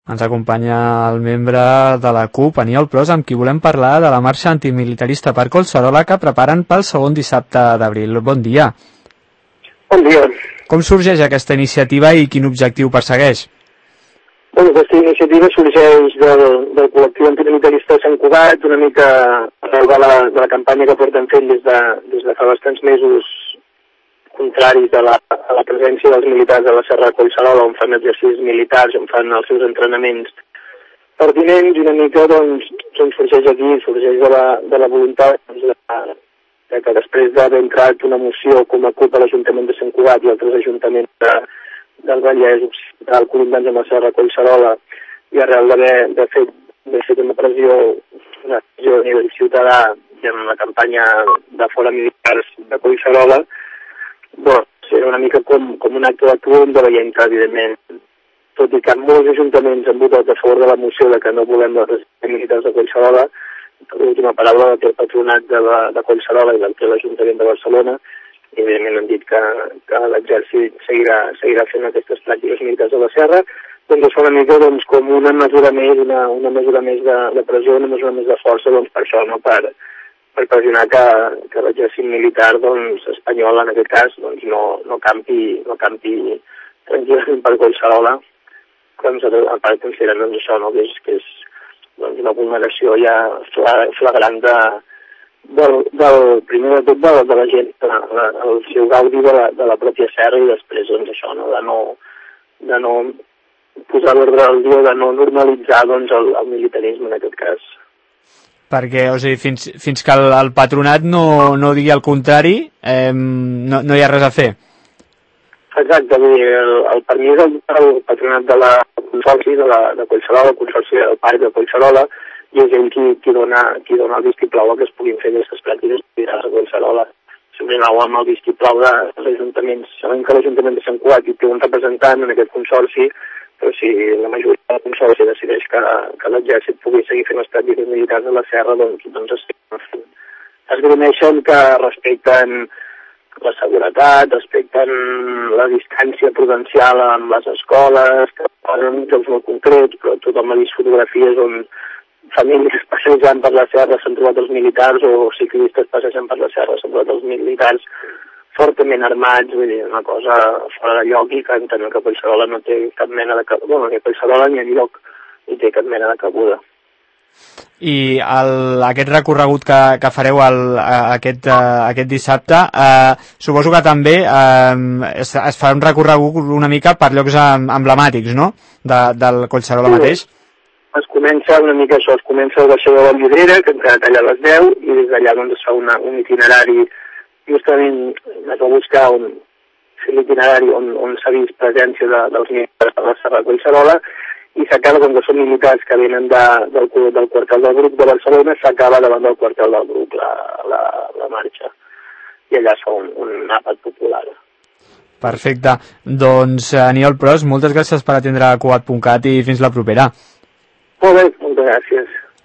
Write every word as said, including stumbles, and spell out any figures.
Ens acompanya el membre de la C U P, Aniol Pros, amb qui volem parlar de la marxa antimilitarista per Collserola que preparen pel segon dissabte d'abril. Bon dia. Bon dia. Com sorgeix aquesta iniciativa i quin objectiu persegueix? Bueno, aquesta iniciativa sorgeix del, del col·lectiu antimilitarista de Sant Cugat, una mica arrel de la, de la campanya que porten fent des de, des de fa bastants mesos contraris a la, a la presència dels militars a la Serra de Collserola, on fan exercicis militars, on fan els seus entrenaments pertinents, i una mica doncs, doncs sorgeix aquí, sorgeix de la, de la voluntat doncs, de, de que després d'haver entrat una moció com a C U P a l'Ajuntament de Sant Cugat i altres ajuntaments de, del Vallès Occidental, col·indants amb la Serra de Collserola, i arrel d'haver de fet, de fet una pressió, una pressió a nivell ciutadà i en la campanya de fora militars de Collserola, doncs era una mica com, com un acte d'actuar, on veiem que, evidentment, tot i que molts ajuntaments han votat a favor de la moció de que no volem les residències militars de Collserola, l'última paraula del que el patronat de, la, de Collserola i del que l'Ajuntament de Barcelona, i evidentment han dit que, que l'exèrcit seguirà, seguirà fent aquestes pràctiques militars a la Serra, doncs es fa una mica doncs, com una mesura més, una, una mesura més de, de pressió, una mesura més de força, doncs per això, no per, per pressionar que, que l'exèrcit militar doncs, espanyol, en aquest cas, doncs, no, no campi, no campi tranquil·lament per Collserola, que nosaltres, a part, considerem doncs, això, no? que és, que és doncs, una vulneració ja flagrant de, del, del primer de tot de, de la gent, de, el seu gaudi de la, de la pròpia serra, i després doncs, això, no? de no, de no posar l'ordre al dia, de no normalitzar doncs, el, el militarisme en aquest cas. Perquè, o sigui, fins, fins que el, el patronat no, no digui el contrari, eh, no, no hi ha res a fer. Exacte, vull dir, el, el permís el, el patronat de la consorci de, la, de Collserola, el consorci del parc de Collserola, i és ell qui, qui, dona, qui dona el vistiplau a que es puguin fer aquestes pràctiques militars a Collserola. Sempre anau amb el vistiplau de l'Ajuntament. Sabem que l'Ajuntament de Sant Cugat hi té un representant en aquest consorci, però si la majoria del consorci decideix que, que l'exèrcit pugui seguir fent les pràctiques militars a la Serra, doncs, doncs es, es grimeixen que respecten la seguretat, respecten la distància prudencial amb les escoles, que posen jocs molt concrets, però tothom ha vist fotografies on famílies passejant per la Serra s'han trobat els militars, o ciclistes passejant per la Serra s'han trobat els militars fortament armats, vull dir, una cosa fora de lloc, i que entenem que Collserola no té cap mena de cabuda, bueno, ni Collserola ni enlloc no té cap mena de cabuda. I el, aquest recorregut que, que fareu el, aquest, aquest dissabte, eh, suposo que també eh, es, es farà un recorregut una mica per llocs emblemàtics, no?, de, del Collserola sí. mateix. Es comença una mica això, es comença al Baixó de la Vidrera, que entra allà a les deu, i des d'allà doncs, es fa una, un itinerari. Justament es va buscar un, fer l'itinerari on, on s'ha vist presència de, dels militars a la Serra de Collserola, i s'acaba, com que són militars que venen de, del, del quartel del Bruc de Barcelona, s'acaba davant del quartel del Bruc la, la, la marxa, i allà es fa un, un àpat popular. Perfecte. Doncs, Aniol Pros, moltes gràcies per atendre a Cugat punt cat i fins la propera. Molt bé, moltes gràcies.